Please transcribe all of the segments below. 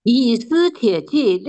以斯帖记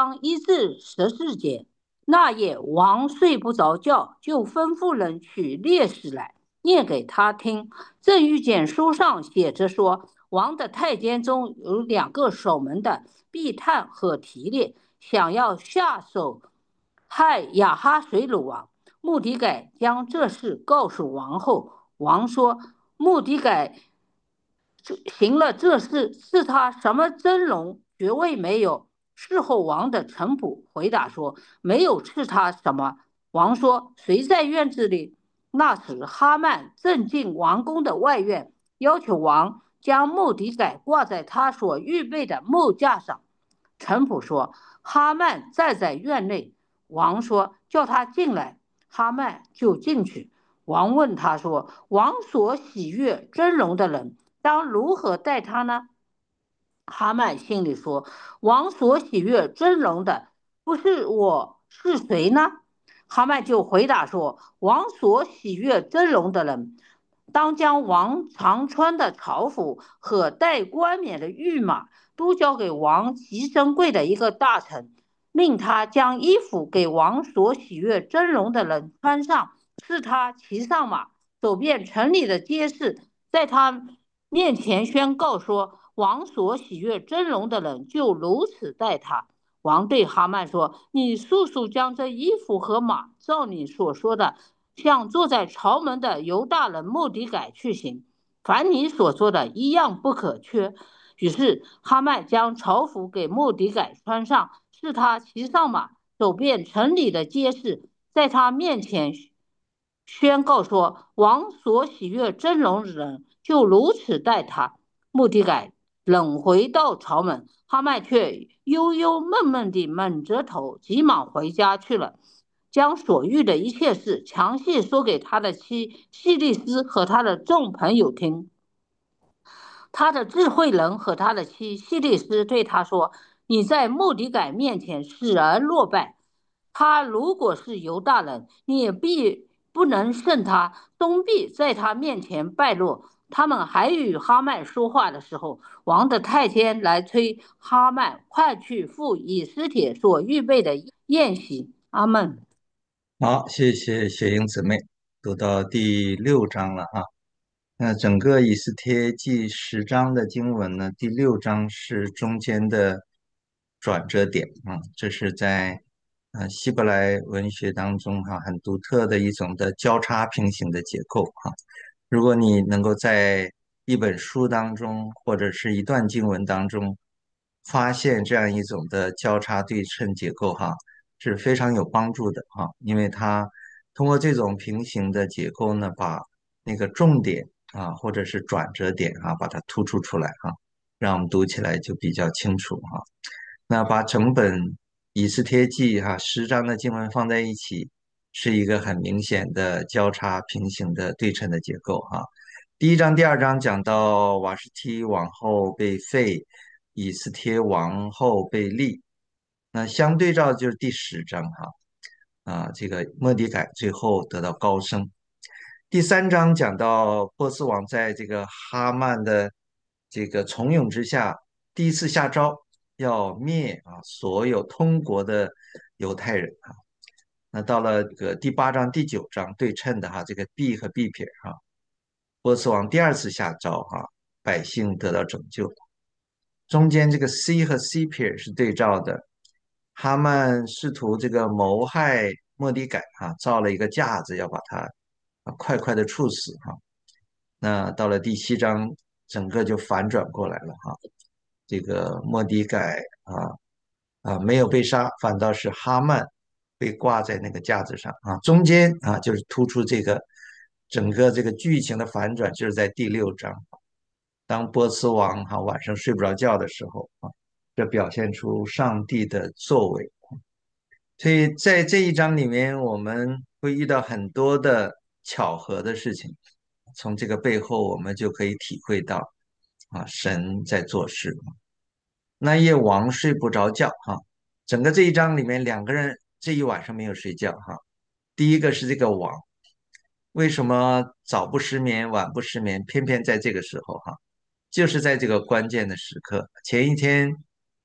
6章1至14节。那夜，王睡不着觉，就吩咐人取列史来，念给他听。正遇见书上写着说，王的太监中有2个守门的，必探和提列，想要下手害亚哈水鲁王。穆迪改将这事告诉王后，王说：穆迪改行了这事，是他什么真容爵位没有？事后王的臣仆回答说：没有赐他什么。王说：谁在院子里？那时哈曼正进王宫的外院，要求王将莫迪改挂在他所预备的木架上。臣仆说：哈曼站在院内。王说：叫他进来。哈曼就进去。王问他说：王所喜悦真容的人，当如何待他呢？哈曼心里说：王所喜悦真容的，不是我是谁呢？哈曼就回答说：王所喜悦真容的人，当将王常穿的朝服和戴冠冕的御马都交给王极珍贵的一个大臣，命他将衣服给王所喜悦真容的人穿上，是他骑上马，走遍城里的街市，在他面前宣告说：王所喜悦真容的人就如此待他。王对哈曼说：你速速将这衣服和马，照你所说的，向坐在朝门的犹大人莫迪改去行，凡你所说的一样不可缺。于是哈曼将朝服给莫迪改穿上，是他骑上马，走遍城里的街市，在他面前宣告说：王所喜悦真容的人就如此待他。穆迪改冷回到朝门，哈曼却忧忧闷闷地闷着头，急忙回家去了，将所遇的一切事详细说给他的妻希利斯和他的众朋友听。他的智慧人和他的妻希利斯对他说：你在穆迪改面前使而落败，他如果是犹大人，你也必不能胜他，终必在他面前败落。他们还与哈曼说话的时候，王的太监来催哈曼快去赴以斯帖所预备的宴席。阿门。 好，谢谢雪英姊妹，读到第6章了哈。那整个以斯帖记10章的经文呢，第6章是中间的转折点啊，这是在希伯来文学当中哈很独特的一种的交叉平行的结构哈。如果你能够在一本书当中或者是一段经文当中发现这样一种的交叉对称结构哈，是非常有帮助的哈，因为它通过这种平行的结构呢，把那个重点或者是转折点把它突出出来让我们读起来就比较清楚那把整本以斯帖记10章的经文放在一起，是一个很明显的交叉平行的对称的结构第1章、第2章讲到瓦实提王后被废，以斯帖王后被立，那相对照就是第10章这个末底改最后得到高升。第3章讲到波斯王在这个哈曼的这个怂恿之下，第一次下诏要灭所有通国的犹太人那到了这个第8章、第9章对称的这个 B 和 B 撇波斯王第二次下诏百姓得到拯救。中间这个 C 和 C 撇是对照的，哈曼试图这个谋害莫迪改造了一个架子要把他快快的处死那到了第7章，整个就反转过来了这个莫迪改没有被杀，反倒是哈曼被挂在那个架子上中间就是突出这个整个这个剧情的反转，就是在第6章，当波斯王晚上睡不着觉的时候这表现出上帝的作为。所以在这一章里面，我们会遇到很多的巧合的事情，从这个背后我们就可以体会到神在做事。那夜王睡不着觉整个这一章里面2个人这一晚上没有睡觉第一个是这个王，为什么早不失眠晚不失眠，偏偏在这个时候就是在这个关键的时刻，前一天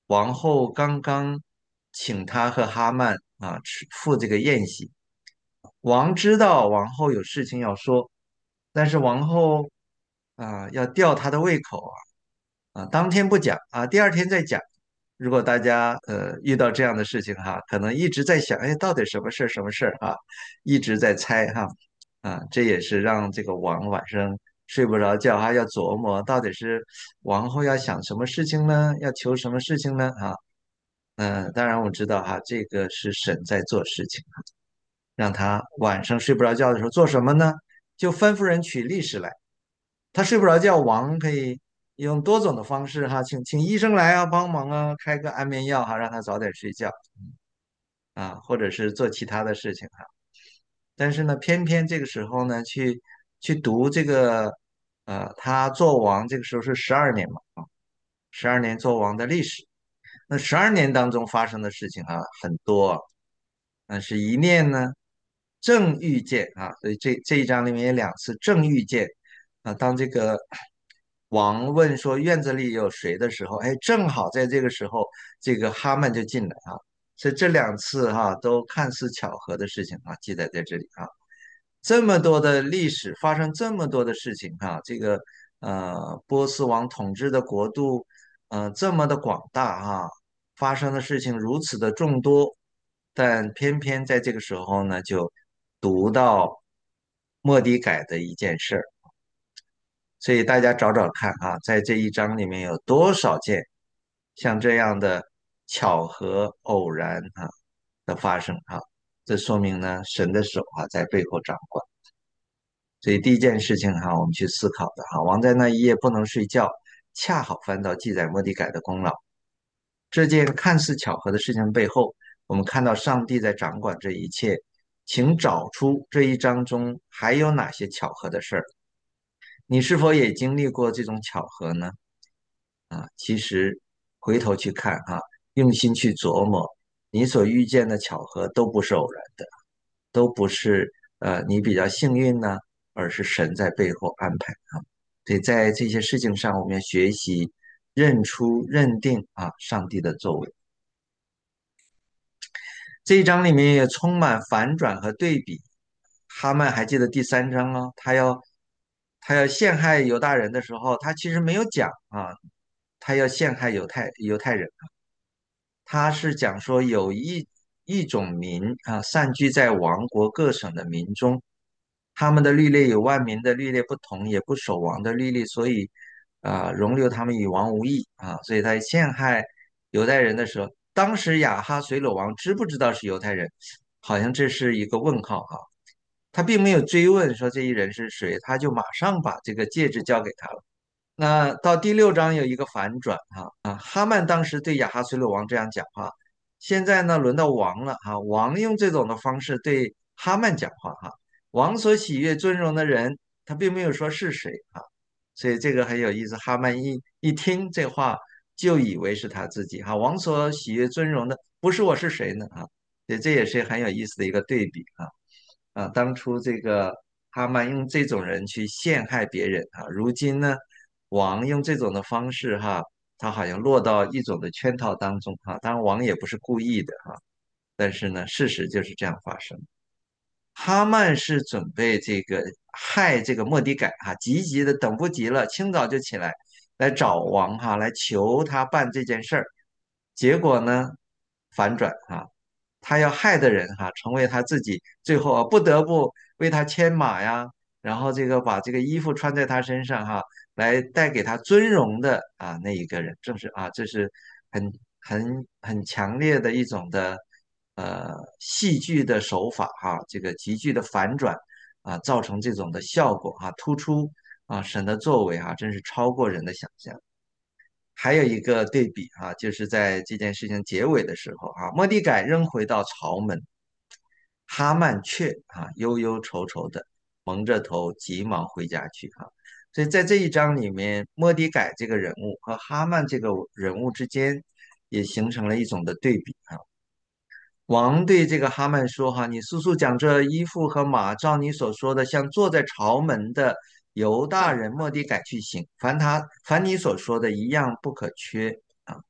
王后刚刚请他和哈曼赴这个宴席。王知道王后有事情要说，但是王后要吊他的胃口当天不讲第二天再讲。如果大家遇到这样的事情可能一直在想，哎，到底什么事儿什么事儿一直在猜这也是让这个王晚上睡不着觉要琢磨到底是王后要想什么事情呢？要求什么事情呢？当然我知道这个是神在做事情让他晚上睡不着觉的时候做什么呢？就吩咐人取利使来。他睡不着觉，王可以用多种的方式请医生来帮忙开个安眠药让他早点睡觉或者是做其他的事情但是呢，偏偏这个时候呢，去读这个他做王这个时候是12年嘛12年做王的历史。那12年当中发生的事情很多但是一念呢正遇见所以这一章里面有2次正遇见当这个王问说院子里有谁的时候，哎，正好在这个时候，这个哈曼就进来所以这2次都看似巧合的事情记载在这里这么多的历史发生这么多的事情这个波斯王统治的国度这么的广大发生的事情如此的众多，但偏偏在这个时候呢，就读到末底改的一件事儿，所以大家找找看在这一章里面有多少件像这样的巧合偶然的发生这说明呢神的手在背后掌管。所以第一件事情我们去思考的王在那一夜不能睡觉，恰好翻到记载末底改的功劳。这件看似巧合的事情背后，我们看到上帝在掌管这一切。请找出这一章中还有哪些巧合的事儿？你是否也经历过这种巧合呢？其实回头去看用心去琢磨，你所遇见的巧合都不是偶然的，都不是你比较幸运呢，而是神在背后安排所以在这些事情上，我们要学习认出、认定上帝的作为。这一章里面也充满反转和对比。哈曼还记得第3章他要陷害犹大人的时候，他其实没有讲他要陷害犹太人他是讲说有一种民散居在王国各省的民中，他们的律例有万民的律例不同，也不守王的律例，所以容留他们与王无异所以他陷害犹太人的时候，当时亚哈随鲁王知不知道是犹太人？好像这是一个问号他并没有追问说这一人是谁，他就马上把这个戒指交给他了。那到第6章有一个反转哈曼当时对亚哈随鲁王这样讲话，现在呢轮到王了王用这种的方式对哈曼讲话王所喜悦尊荣的人，他并没有说是谁所以这个很有意思。哈曼一听这话，就以为是他自己王所喜悦尊荣的不是我是谁呢所以这也是很有意思的一个对比当初这个哈曼用这种人去陷害别人如今呢，王用这种的方式他好像落到一种的圈套当中当然王也不是故意的但是呢，事实就是这样发生。哈曼是准备这个害这个末底改急急的等不及了，清早就起来找王来求他办这件事儿。结果呢，反转他要害的人成为他自己，最后不得不为他牵马呀，然后这个把这个衣服穿在他身上来带给他尊荣的那一个人，正是这是很强烈的一种的戏剧的手法这个急剧的反转造成这种的效果突出神的作为真是超过人的想象。还有一个对比就是在这件事情结尾的时候末底改仍回到朝门，哈曼却忧忧愁愁的蒙着头急忙回家去所以在这一章里面，末底改这个人物和哈曼这个人物之间也形成了一种的对比王对这个哈曼说你速速将这衣服和马照你所说的，向坐在朝门的犹大人末底改去行，凡你所说的一样不可缺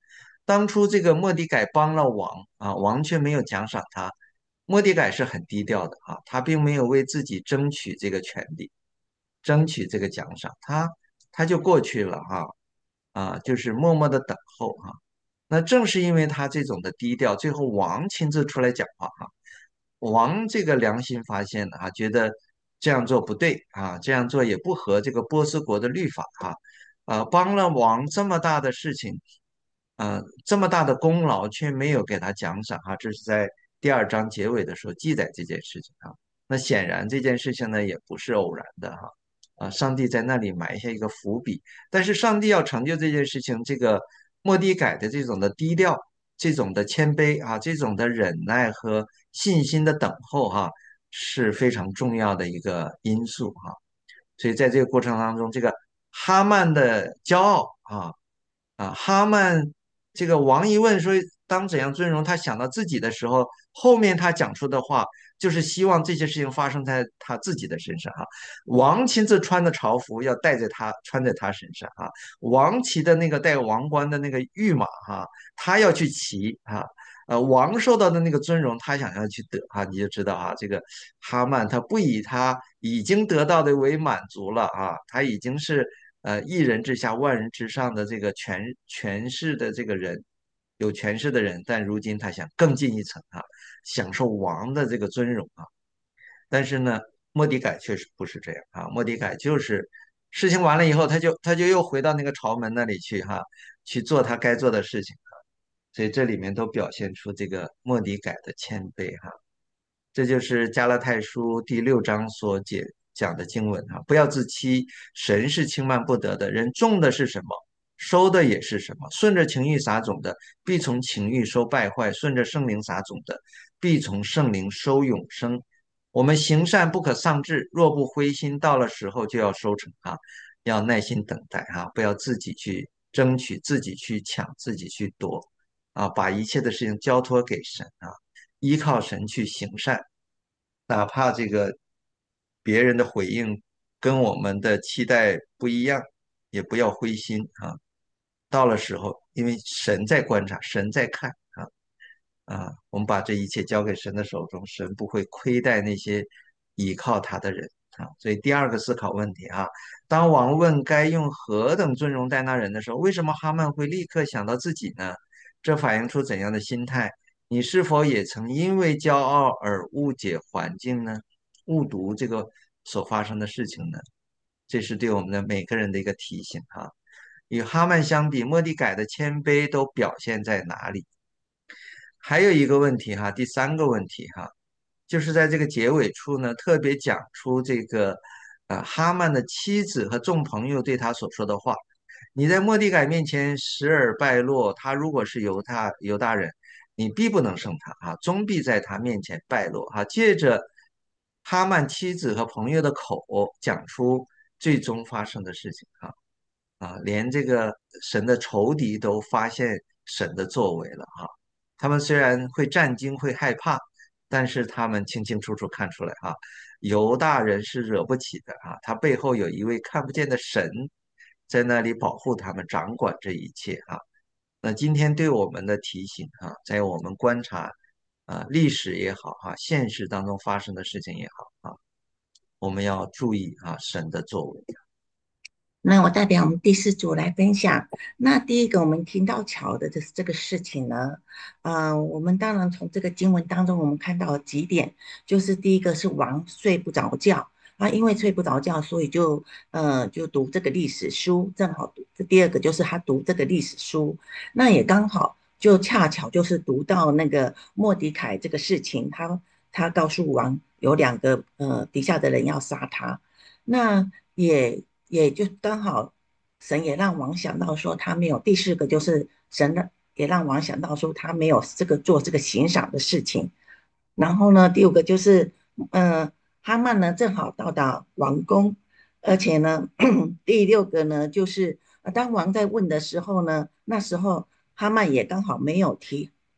当初这个莫迪改帮了王啊，王却没有奖赏他。莫迪改是很低调的啊，他并没有为自己争取这个权利，争取这个奖赏，他就过去了哈就是默默的等候哈。那正是因为他这种的低调，最后王亲自出来讲话哈。王这个良心发现了啊，觉得这样做不对啊，这样做也不合这个波斯国的律法啊，帮了王这么大的事情，这么大的功劳却没有给他奖赏啊，这是在第二章结尾的时候记载这件事情啊。那显然这件事情呢也不是偶然的哈，上帝在那里埋下一个伏笔，但是上帝要成就这件事情，这个末底改的这种的低调。这种的谦卑啊，这种的忍耐和信心的等候哈、是非常重要的一个因素哈、所以在这个过程当中，这个哈曼的骄傲哈曼这个王一问说当怎样尊荣，他想到自己的时候，后面他讲出的话就是希望这些事情发生在他自己的身上王亲自穿的朝服要带着他穿在他身上王骑的那个带王冠的那个御马他要去骑王受到的那个尊荣，他想要去得你就知道这个哈曼他不以他已经得到的为满足了他已经是一人之下万人之上的这个权势的这个人，有权势的人，但如今他想更进一层享受王的这个尊荣但是呢，莫迪改确实不是这样莫迪改就是事情完了以后，他就又回到那个朝门那里去去做他该做的事情所以这里面都表现出这个莫迪改的谦卑这就是加拉太书第6章所讲的经文不要自欺，神是轻慢不得的，人种的是什么，收的也是什么。顺着情欲撒种的，必从情欲收败坏；顺着圣灵撒种的，必从圣灵收永生。我们行善不可丧志，若不灰心，到了时候就要收成要耐心等待不要自己去争取，自己去抢，自己去夺把一切的事情交托给神依靠神去行善，哪怕这个别人的回应跟我们的期待不一样，也不要灰心到了时候，因为神在观察，神在看我们把这一切交给神的手中，神不会亏待那些依靠他的人所以第二个思考问题当王问该用何等尊荣待那人的时候，为什么哈曼会立刻想到自己呢？这反映出怎样的心态？你是否也曾因为骄傲而误解环境呢？误读这个所发生的事情呢？这是对我们的每个人的一个提醒与哈曼相比，莫迪改的谦卑都表现在哪里？还有一个问题第三个问题就是在这个结尾处呢，特别讲出这个哈曼的妻子和众朋友对他所说的话。你在末底改面前时而败落，他如果是犹大人，你必不能胜他终必在他面前败落借着哈曼妻子和朋友的口讲出最终发生的事情连这个神的仇敌都发现神的作为了他们虽然会战惊会害怕，但是他们清清楚楚看出来犹大人是惹不起的他背后有一位看不见的神在那里保护他们，掌管这一切那今天对我们的提醒在我们观察历史也好现实当中发生的事情也好我们要注意神的作为。 那我代表我们第四组来分享。那第一个，我们听到桥的这个事情呢，我们当然从这个经文当中，我们看到了几点，就是第一个是王睡不着觉因为睡不着觉，所以就读这个历史书，正好读。这第二个就是他读这个历史书，那也刚好就恰巧就是读到那个莫迪凯这个事情，他告诉王有两个底下的人要杀他，那也就刚好，神也让王想到说他没有。第四个就是也让王想到说他没有做这个行赏的事情。然后呢，第五个就是，呃，哈曼呢正好到达王宫，而且呢，第六个呢就是当王在问的时候呢，那时候哈曼也刚好没有提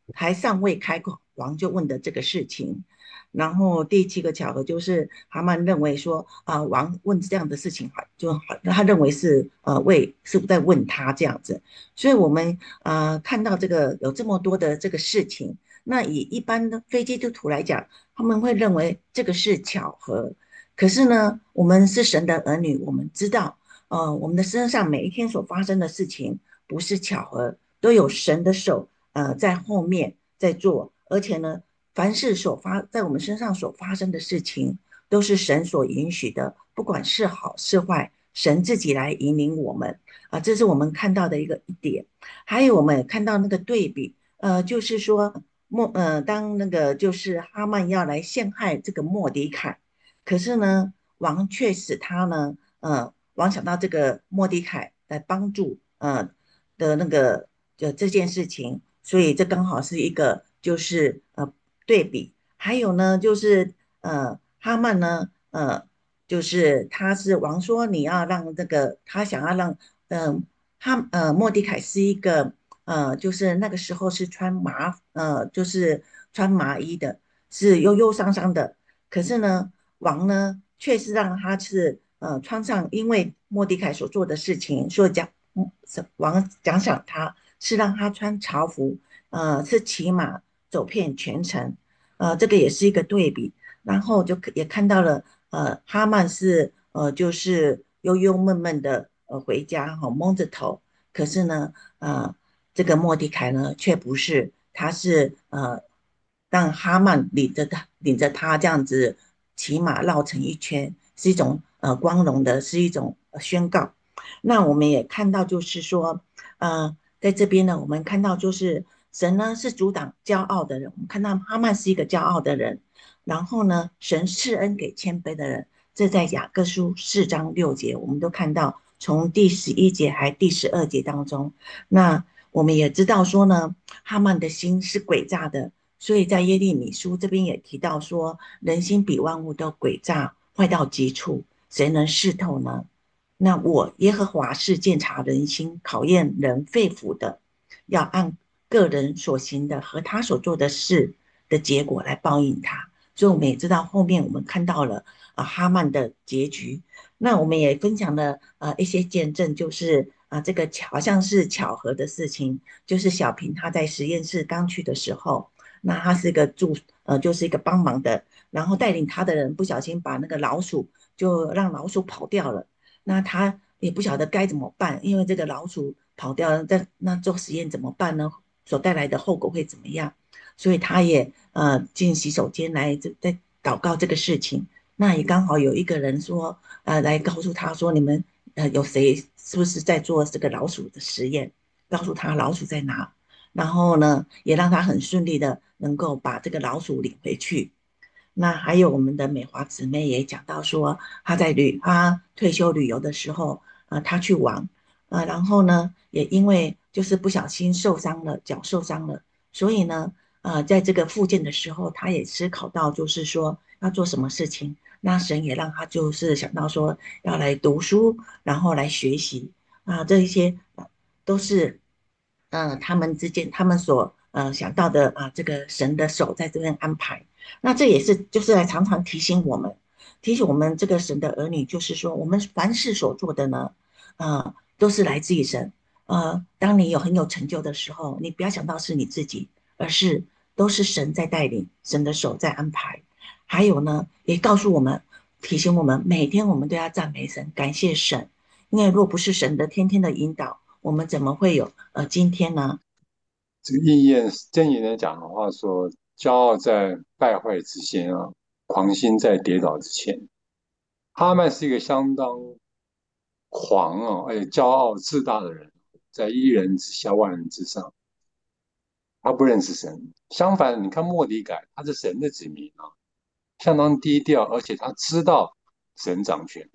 还尚未开口，王就问的这个事情。然后第七个巧合就是哈曼认为说王问这样的事情好，他认为是是在问他这样子。所以我们看到这个有这么多的这个事情，那以一般的非基督徒来讲，他们会认为这个是巧合。可是呢，我们是神的儿女，我们知道，我们的身上每一天所发生的事情不是巧合，都有神的手在后面在做，而且呢，凡是在我们身上所发生的事情，都是神所允许的，不管是好是坏，神自己来引领我们这是我们看到的一点。还有我们也看到那个对比，就是说当那个就是哈曼要来陷害这个莫迪凯，可是呢，王却使他呢，王想到这个莫迪凯来帮助的那个这件事情，所以这刚好是一个就是对比。还有呢，就是哈曼呢，就是他是王说你要让这个他想要让莫迪凯是一个就是那个时候是就是穿麻衣的，是忧忧伤伤的。可是呢，王呢却是让他是穿上，因为莫迪凯所做的事情，所以王奖赏他是让他穿朝服，是骑马走遍全城，这个也是一个对比。然后也看到了，哈曼是就是忧忧闷闷的回家哈、蒙着头，可是呢，这个莫迪凯呢却不是，他是让哈曼领着他这样子骑马绕城一圈，是一种光荣的，是一种宣告。那我们也看到，就是说，在这边呢，我们看到就是神呢是阻挡骄傲的人，我们看到哈曼是一个骄傲的人，然后呢，神赐恩给谦卑的人，这在雅各书4章6节，我们都看到，从第11节还第12节当中，那我们也知道说呢，哈曼的心是诡诈的，所以在耶利米书这边也提到说，人心比万物都诡诈，坏到极处，谁能识透呢？那我耶和华是鉴察人心、考验人肺腑的，要按个人所行的和他所做的事的结果来报应他。所以我们也知道后面我们看到了哈曼的结局。那我们也分享了一些见证，就是这个好像是巧合的事情，就是小平他在实验室刚去的时候，那他是一个就是一个帮忙的，然后带领他的人不小心把那个老鼠就让老鼠跑掉了。那他也不晓得该怎么办，因为这个老鼠跑掉了，那做实验怎么办呢？所带来的后果会怎么样？所以他也进洗手间来在祷告这个事情。那也刚好有一个人说来告诉他说，你们有谁是不是在做这个老鼠的实验？告诉他老鼠在哪，然后呢也让他很顺利的能够把这个老鼠领回去。那还有我们的美华姊妹也讲到说，她退休旅游的时候，她去玩，然后呢，也因为就是不小心受伤了，脚受伤了，所以呢，在这个复健的时候，她也思考到，就是说要做什么事情。那神也让她就是想到说要来读书，然后来学习这一些都是他们之间他们所想到的这个神的手在这边安排。那这也是就是来常常提醒我们这个神的儿女，就是说我们凡事所做的呢，都是来自于神。当你很有成就的时候，你不要想到是你自己，而是都是神在带领，神的手在安排。还有呢，也告诉我们，提醒我们，每天我们都要赞美神，感谢神，因为若不是神的天天的引导，我们怎么会有今天呢？ 这个应验真言人讲的话说：骄傲在败坏之前啊，狂心在跌倒之前。哈曼是一个相当狂啊，而且骄傲自大的人，在一人之下，万人之上。他不认识神。相反，你看莫迪改，他是神的子民啊，相当低调，而且他知道神掌权。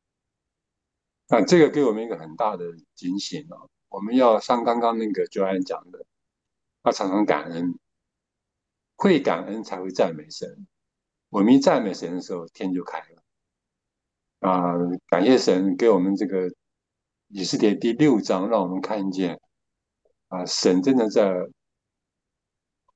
这个给我们一个很大的警醒啊！我们要像刚刚那个 Joanne 讲的，要常常感恩，会感恩才会赞美神。我们一赞美神的时候，天就开了啊！感谢神给我们这个以斯帖第6章，让我们看见神真的在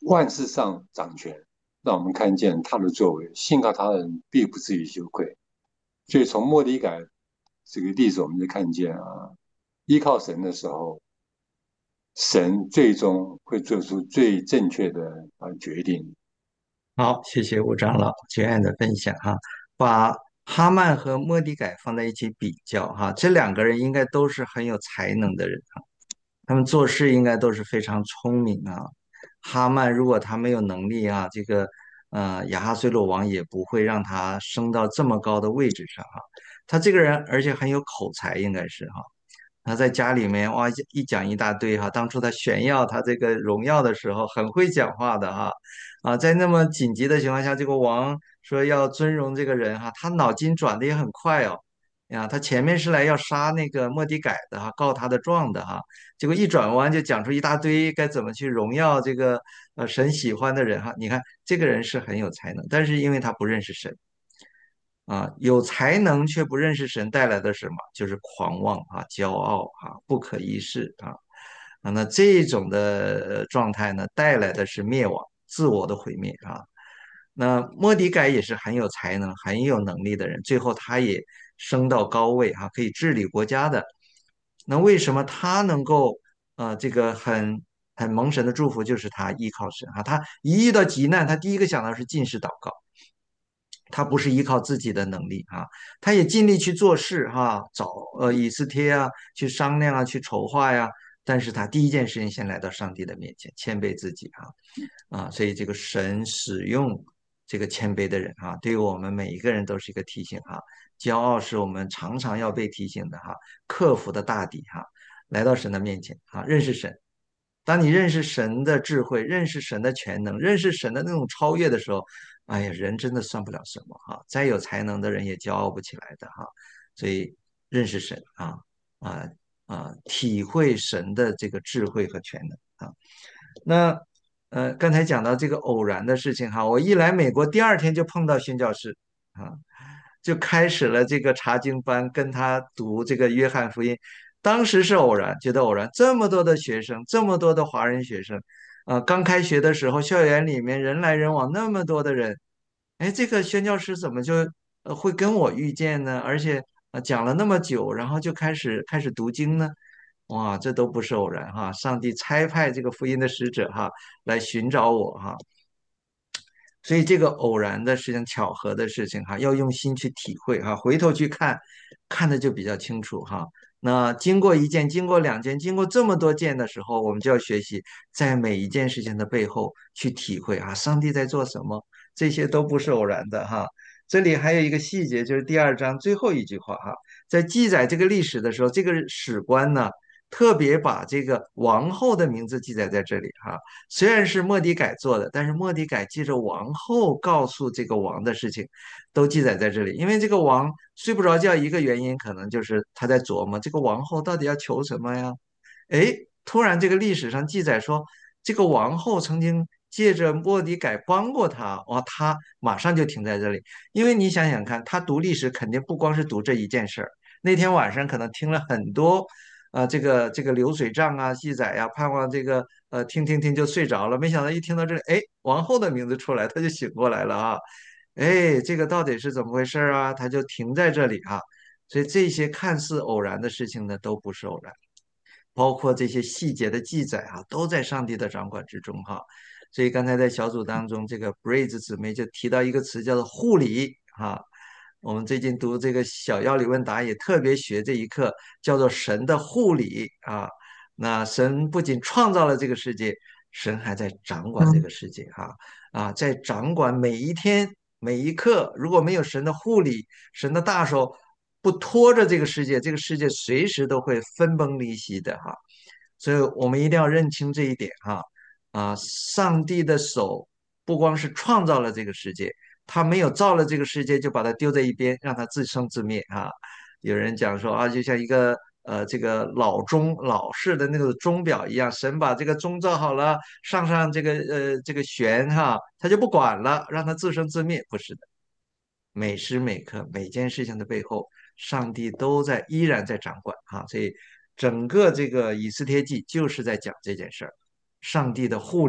万事上掌权，让我们看见他的作为，信靠他的人必不至于羞愧。所以从末底改这个例子，我们就看见啊，依靠神的时候，神最终会做出最正确的决定。 好，谢谢吴长老全案的分享哈，把哈曼和莫迪改放在一起比较哈，这两个人应该都是很有才能的人啊，他们做事应该都是非常聪明啊。哈曼如果他没有能力啊，这个亚哈随鲁王也不会让他升到这么高的位置上哈。他这个人而且很有口才，应该是哈。他在家里面哇一讲一大堆哈，当初他炫耀他这个荣耀的时候很会讲话的哈，在那么紧急的情况下，这个王说要尊荣这个人哈，他脑筋转的也很快哦，他前面是来要杀那个莫迪改的哈，告他的状的哈，结果一转弯就讲出一大堆该怎么去荣耀这个神喜欢的人哈，你看这个人是很有才能，但是因为他不认识神。有才能却不认识神带来的什么？就是狂妄啊、骄傲啊、不可一世那这种的状态呢，带来的是灭亡、自我的毁灭啊。那莫迪改也是很有才能、很有能力的人，最后他也升到高位可以治理国家的。那为什么他能够这个很蒙神的祝福？就是他依靠神他一遇到急难，他第一个想到是进士祷告。他不是依靠自己的能力他也尽力去做事找以斯帖去商量去筹划呀，但是他第一件事情先来到上帝的面前，谦卑自己所以这个神使用这个谦卑的人对于我们每一个人都是一个提醒骄傲是我们常常要被提醒的克服的大敌来到神的面前认识神。当你认识神的智慧，认识神的全能，认识神的那种超越的时候，哎呀，人真的算不了什么再有才能的人也骄傲不起来的所以认识神啊体会神的这个智慧和全能那刚才讲到这个偶然的事情我一来美国第二天就碰到宣教士啊，就开始了这个查经班，跟他读这个约翰福音。当时是偶然，觉得偶然，这么多的学生，这么多的华人学生，刚开学的时候，校园里面人来人往，那么多的人，哎，这个宣教师怎么就会跟我遇见呢？而且讲了那么久，然后就开始读经呢？哇，这都不是偶然上帝差派这个福音的使者来寻找我所以这个偶然的事情、巧合的事情要用心去体会回头去看，看的就比较清楚那经过一件、经过两件、经过这么多件的时候，我们就要学习在每一件事情的背后去体会上帝在做什么，这些都不是偶然的这里还有一个细节，就是第二章最后一句话在记载这个历史的时候，这个史官呢特别把这个王后的名字记载在这里虽然是莫迪改做的，但是莫迪改记着王后告诉这个王的事情，都记载在这里。因为这个王睡不着觉，一个原因可能就是他在琢磨这个王后到底要求什么呀？哎，突然这个历史上记载说，这个王后曾经借着莫迪改帮过他，哇，他马上就停在这里。因为你想想看，他读历史肯定不光是读这一件事儿，那天晚上可能听了很多。这个流水账记载盼望这个听就睡着了，没想到一听到这里，哎，王后的名字出来，他就醒过来了哎，这个到底是怎么回事他就停在这里所以这些看似偶然的事情呢，都不是偶然，包括这些细节的记载都在上帝的掌管之中所以刚才在小组当中，这个 Braze 姊妹就提到一个词叫做护理我们最近读这个小要理问答也特别学这一课，叫做神的护理那神不仅创造了这个世界，神还在掌管这嗯个世界在掌管每一天每一刻。如果没有神的护理，神的大手不拖着这个世界，这个世界随时都会分崩离析的所以我们一定要认清这一点上帝的手不光是创造了这个世界，他没有造了这个世界就把它丢在一边，让它自生自灭有人讲说就像一个这个老式的那个钟表一样，神把这个钟造好了，上这个弦他就不管了，让它自生自灭，不是的。每时每刻每件事情的背后，上帝都依然在掌管所以整个这个以斯帖记就是在讲这件事儿，上帝的护理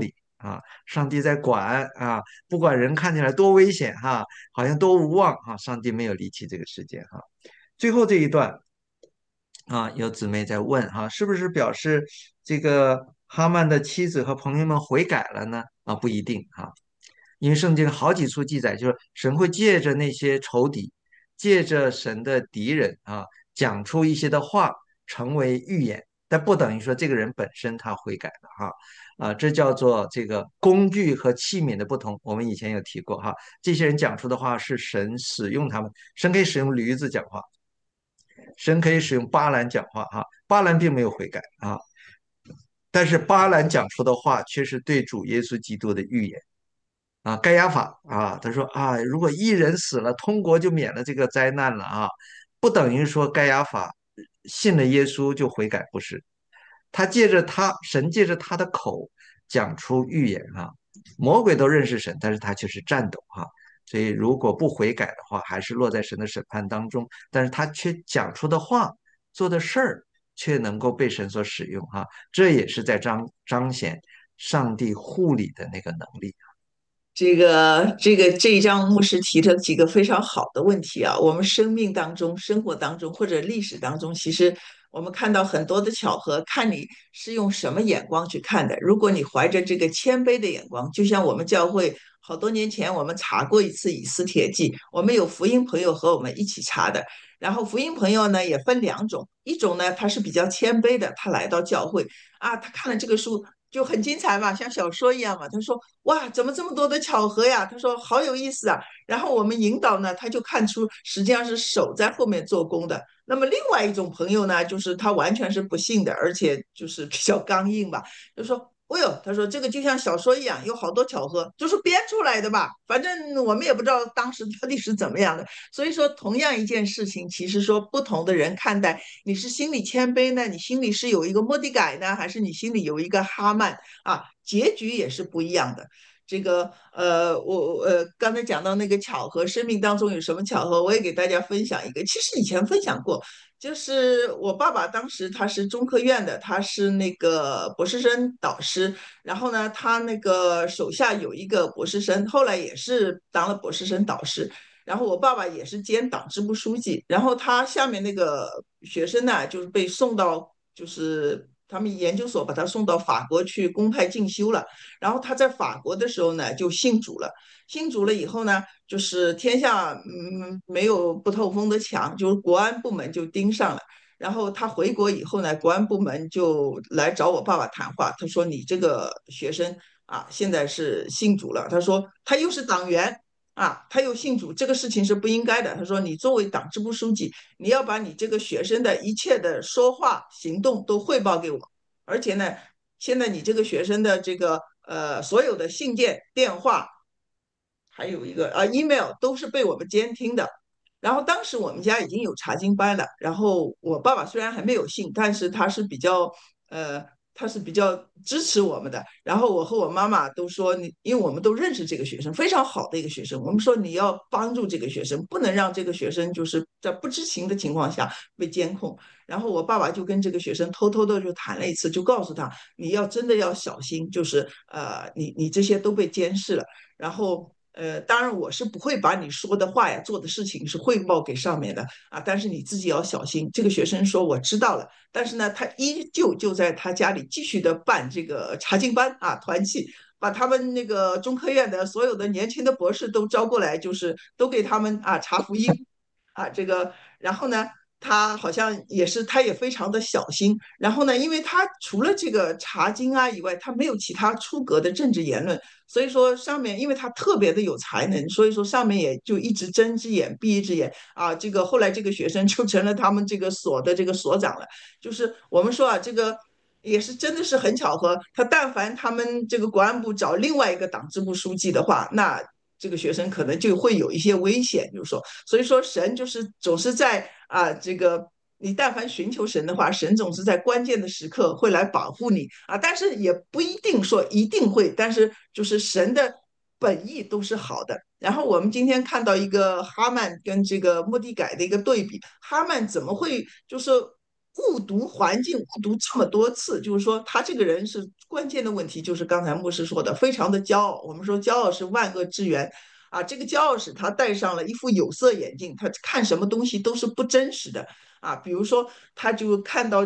啊，上帝在管啊，不管人看起来多危险哈，好像多无望哈，上帝没有离弃这个世界哈。最后这一段啊，有姊妹在问哈，是不是表示这个哈曼的妻子和朋友们悔改了呢？啊，不一定哈，因为圣经好几处记载，就是神会借着那些仇敌，借着神的敌人啊，讲出一些的话，成为预言，但不等于说这个人本身他悔改了哈。啊，这叫做这个工具和器皿的不同。我们以前有提过哈，这些人讲出的话是神使用他们，神可以使用驴子讲话，神可以使用巴兰讲话哈，巴兰并没有悔改啊，但是巴兰讲出的话却是对主耶稣基督的预言。啊，盖亚法啊，他说啊，如果一人死了，通国就免了这个灾难了啊，不等于说盖亚法信了耶稣就悔改，不是，神借着他的口讲出预言啊，魔鬼都认识神，但是他却是战斗哈，所以如果不悔改的话，还是落在神的审判当中，但是他却讲出的话、做的事儿却能够被神所使用哈，这也是在彰显上帝护理的那个能力。 这一章牧师提了几个非常好的问题啊。我们生命当中、生活当中或者历史当中，其实我们看到很多的巧合，看你是用什么眼光去看的。如果你怀着这个谦卑的眼光，就像我们教会好多年前我们查过一次以斯帖记，我们有福音朋友和我们一起查的。然后福音朋友呢也分两种，一种呢他是比较谦卑的，他来到教会啊，他看了这个书就很精彩嘛，像小说一样嘛。他说哇，怎么这么多的巧合呀？他说好有意思啊。然后我们引导呢，他就看出实际上是手在后面做工的。那么另外一种朋友呢，就是他完全是不信的，而且就是比较刚硬吧，就说。哦呦，他说这个就像小说一样，有好多巧合，就是编出来的吧。反正我们也不知道当时到底是怎么样的。所以说，同样一件事情，其实说不同的人看待，你是心里谦卑呢，你心里是有一个莫迪改呢，还是你心里有一个哈曼啊？结局也是不一样的。这个我刚才讲到那个巧合，生命当中有什么巧合，我也给大家分享一个。其实以前分享过，就是我爸爸当时他是中科院的，他是那个博士生导师，然后呢，他那个手下有一个博士生，后来也是当了博士生导师。然后我爸爸也是兼党支部书记，然后他下面那个学生呢，就是被送到，就是他们研究所把他送到法国去公派进修了。然后他在法国的时候呢，就信主了。信主了以后呢，就是天下没有不透风的墙，就是国安部门就盯上了。然后他回国以后呢，国安部门就来找我爸爸谈话，他说你这个学生啊，现在是信主了，他说他又是党员。啊，他又信主，这个事情是不应该的。他说：“你作为党支部书记，你要把你这个学生的一切的说话、行动都汇报给我。而且呢，现在你这个学生的这个所有的信件、电话，还有一个email 都是被我们监听的。然后当时我们家已经有查经班了，然后我爸爸虽然还没有信，但是呃他是比较支持我们的。然后我和我妈妈都说你，因为我们都认识这个学生，非常好的一个学生，我们说你要帮助这个学生，不能让这个学生就是在不知情的情况下被监控。然后我爸爸就跟这个学生偷偷的就谈了一次，就告诉他你要真的要小心，就是你这些都被监视了。然后当然我是不会把你说的话呀、做的事情是汇报给上面的啊，但是你自己要小心。这个学生说我知道了，但是呢，他依旧就在他家里继续的办这个查经班啊，团契，把他们那个中科院的所有的年轻的博士都招过来，就是都给他们啊查福音啊，这个，然后呢。他好像也是，他也非常的小心。然后呢，因为他除了这个查经啊以外，他没有其他出格的政治言论，所以说上面因为他特别的有才能，所以说上面也就一直睁一只眼闭一只眼啊。这个后来这个学生就成了他们这个所的这个所长了。就是我们说啊，这个也是真的是很巧合。他但凡他们这个国安部找另外一个党支部书记的话，那这个学生可能就会有一些危险，就是说，所以说神就是总是在这个你但凡寻求神的话，神总是在关键的时刻会来保护你啊，但是也不一定说一定会，但是就是神的本意都是好的。然后我们今天看到一个哈曼跟这个莫迪改的一个对比，哈曼怎么会就是误读环境，误读这么多次，就是说他这个人是关键的问题，就是刚才牧师说的，非常的骄傲。我们说骄傲是万恶之源啊，这个骄傲使他戴上了一副有色眼镜，他看什么东西都是不真实的啊。比如说，他就看到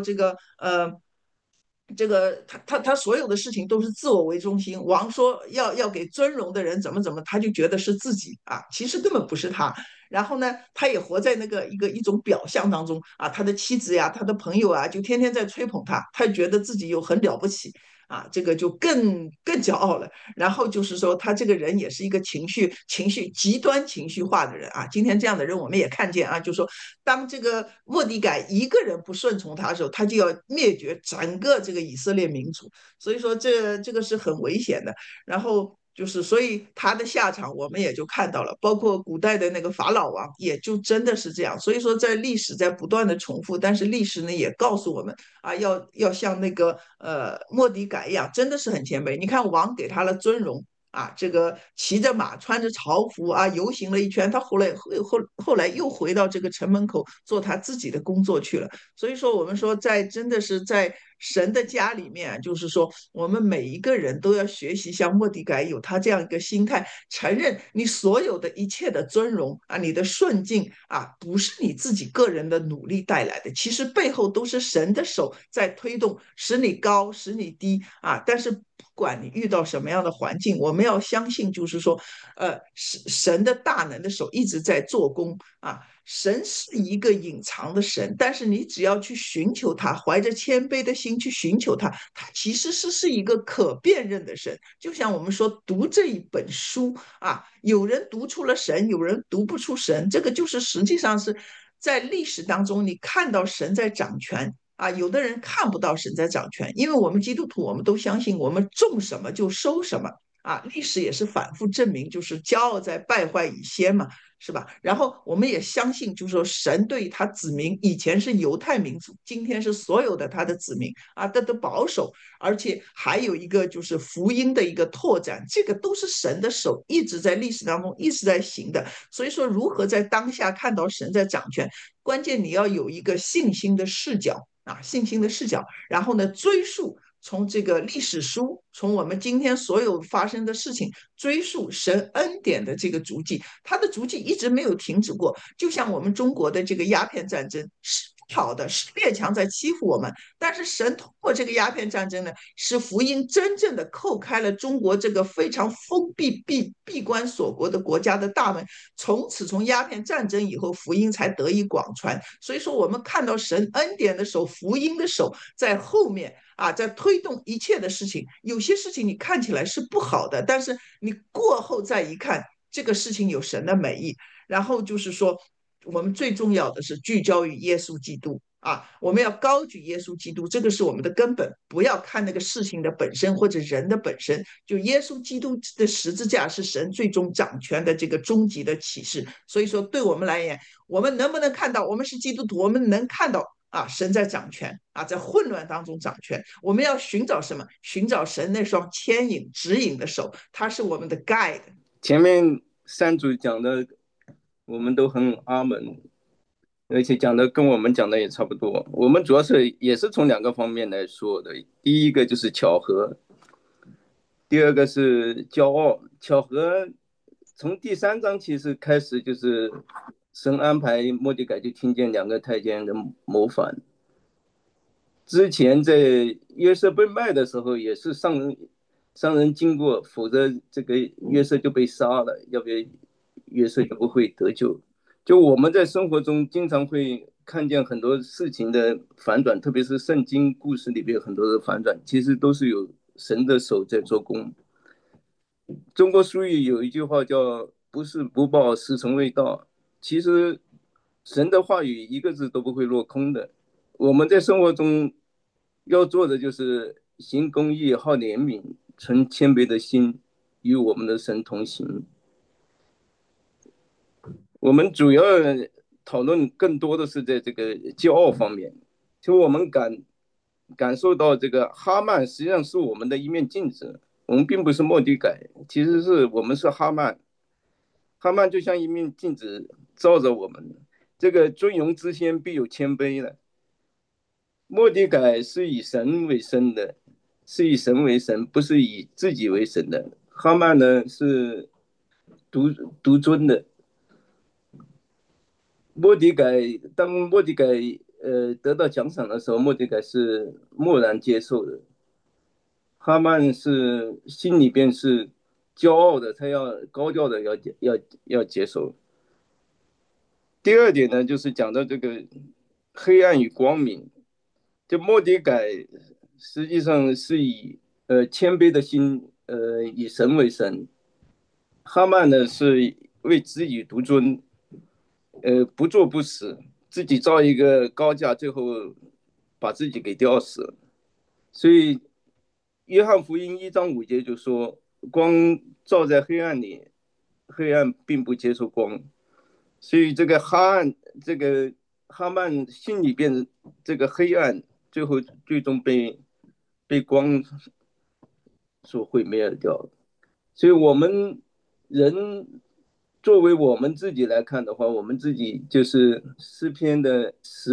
他所有的事情都是自我为中心。王说要给尊荣的人怎么怎么，他就觉得是自己啊，其实根本不是他。然后呢，他也活在那个一种表象当中啊，他的妻子呀，他的朋友啊，就天天在吹捧他，他觉得自己又很了不起啊，这个就更骄傲了。然后就是说，他这个人也是一个情绪极端情绪化的人啊。今天这样的人我们也看见啊，就是说，当这个莫迪改一个人不顺从他的时候，他就要灭绝整个这个以色列民族。所以说这个是很危险的。然后就是，所以他的下场我们也就看到了，包括古代的那个法老王，也就真的是这样。所以说，在历史在不断的重复，但是历史呢也告诉我们啊，要像那个莫迪改一样，真的是很谦卑。你看王给他了尊荣。啊，这个骑着马，穿着朝服啊，游行了一圈，他后来又回到这个城门口做他自己的工作去了。所以说，我们说真的是在神的家里面，就是说我们每一个人都要学习像莫迪改有他这样一个心态，承认你所有的一切的尊荣啊，你的顺境啊，不是你自己个人的努力带来的，其实背后都是神的手在推动，使你高，使你低啊。但是不管你遇到什么样的环境，我们要相信，就是说，神的大能的手一直在做工啊。神是一个隐藏的神，但是你只要去寻求他，怀着谦卑的心去寻求他，他其实是一个可辨认的神。就像我们说读这一本书啊，有人读出了神，有人读不出神，这个就是实际上是在历史当中你看到神在掌权。啊，有的人看不到神在掌权，因为我们基督徒，我们都相信我们种什么就收什么啊。历史也是反复证明，就是骄傲在败坏以先嘛。是吧？然后我们也相信，就是说神对他子民以前是犹太民族，今天是所有的他的子民啊，他的保守，而且还有一个就是福音的一个拓展，这个都是神的手一直在历史当中一直在行的。所以说，如何在当下看到神在掌权，关键你要有一个信心的视角啊，信心的视角，然后呢追溯。从这个历史书，从我们今天所有发生的事情，追溯神恩典的这个足迹，它的足迹一直没有停止过。就像我们中国的这个鸦片战争是好的，是列强在欺负我们，但是神通过这个鸦片战争呢，使福音真正的叩开了中国这个非常封闭、闭关锁国的国家的大门。从此，从鸦片战争以后，福音才得以广传。所以说，我们看到神恩典的手、福音的手在后面。啊，在推动一切的事情，有些事情你看起来是不好的，但是你过后再一看，这个事情有神的美意。然后就是说，我们最重要的是聚焦于耶稣基督啊，我们要高举耶稣基督，这个是我们的根本。不要看那个事情的本身或者人的本身，就耶稣基督的十字架是神最终掌权的这个终极的启示。所以说，对我们来言，我们能不能看到？我们是基督徒，我们能看到啊，神在掌权啊，在混乱当中掌权。我们要寻找什么？寻找神那双牵引、指引的手，他是我们的 guide。 前面三组讲的，我们都很阿门，而且讲的跟我们讲的也差不多。我们主要也是从两个方面来说的，第一个就是巧合，第二个是骄傲。巧合从第三章其实开始就是神安排末底改就听见两个太监的谋反。之前在约瑟被卖的时候也是商人经过，否则这个约瑟就被杀了，要不然约瑟就不会得救。就我们在生活中经常会看见很多事情的反转，特别是圣经故事里边很多的反转，其实都是有神的手在做工。中国俗语有一句话叫不是不报，时辰未到。其实神的话语一个字都不会落空的。我们在生活中要做的就是行公义、好怜悯、存谦卑的心，与我们的神同行。我们主要讨论更多的是在这个骄傲方面，就我们感受到这个哈曼实际上是我们的一面镜子，我们并不是末底改，其实是我们是哈曼。哈曼就像一面镜子照着我们，这个尊荣之先必有谦卑的。 末底改是以神为生的，是以神为神，不是以自己为神的。哈曼呢是独尊的。当莫迪改得到奖赏的时候，莫迪改是默然接受的。哈曼是心里边是骄傲的，他要高调的要接受。第二点呢，就是讲到这个黑暗与光明。就莫迪改实际上是以谦卑的心，以神为神。哈曼呢是为自己独尊，不做不死，自己造一个高架，最后把自己给吊死了。所以约翰福音1章5节就说，光照在黑暗里，黑暗并不接受光。所以这个哈曼心里边的这个黑暗，最终被光所毁灭掉。所以我们人作为我们自己来看的话，我们自己就是诗篇的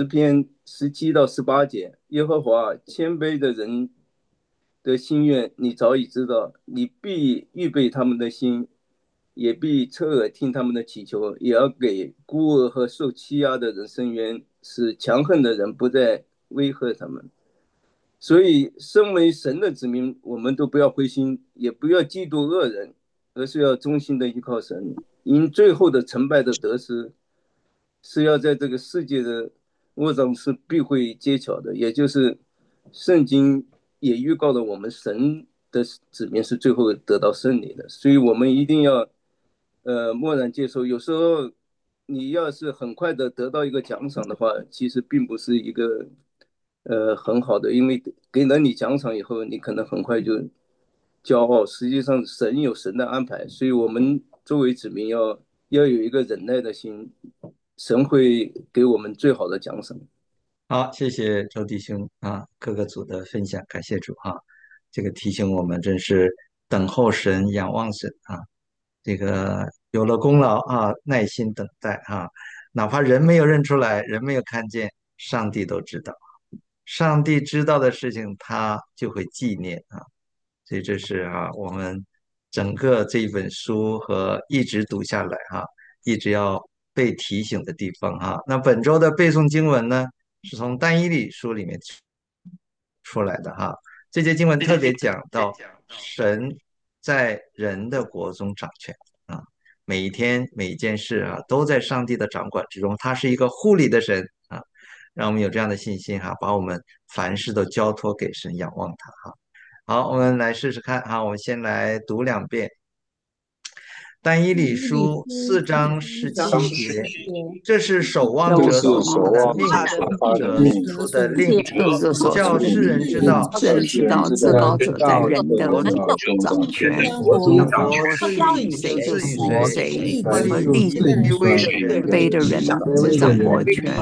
10篇17到18节，耶和华谦卑的人的心愿你早已知道，你必预备他们的心，也必侧耳听他们的祈求，也要给孤儿和受欺压的人伸冤，使强横的人不再威吓他们。所以身为神的子民，我们都不要灰心，也不要嫉妒恶人，而是要忠心的依靠神。因最后的成败的得失，是要在这个世界的沃章是必会揭晓的，也就是圣经也预告了我们神的子民是最后得到胜利的。所以我们一定要默然接受。有时候你要是很快的得到一个奖赏的话，其实并不是一个很好的，因为给了你奖赏以后，你可能很快就骄傲。实际上，神有神的安排，所以我们作为子民要有一个忍耐的心，神会给我们最好的奖赏。 好，谢谢周弟兄啊，各个组的分享，感谢主哈。这个提醒我们真是等候神，仰望神啊。这个有了功劳啊，耐心等待啊，哪怕人没有认出来，人没有看见，上帝都知道。上帝知道的事情，他就会纪念啊。所以这是我们整个这一本书和一直读下来一直要被提醒的地方那本周的背诵经文呢，是从但以理书里面出来的这节经文特别讲到神在人的国中掌权啊，每一天每一件事都在上帝的掌管之中，他是一个护理的神让我们有这样的信心把我们凡事都交托给神，仰望他好，我们来试试看我们先来读2遍。但以理书4章17节，这是守望者所发的命出的令旨，叫世人知道至高者在人的国中掌权， 国是与谁就与谁，和立卑的人卑的人掌国权。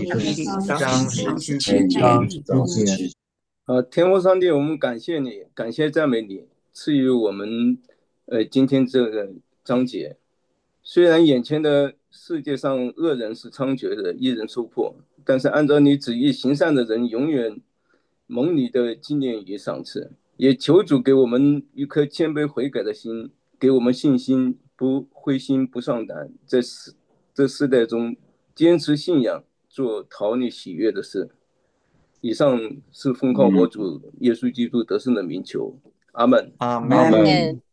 4章17节。 天父上帝，我们感谢你，感谢赞美你，赐予我们今天这个章节。虽然眼前的世界上恶人是猖獗的，一人受迫，但是按照你旨意行善的人永远蒙你的纪念与赏赐。也求主给我们一颗谦卑悔改的心，给我们信心，不灰心不丧胆，在这世代中坚持信仰，做讨你喜悦的事。以上是奉靠我主耶稣基督得胜的名求，阿门。 阿门。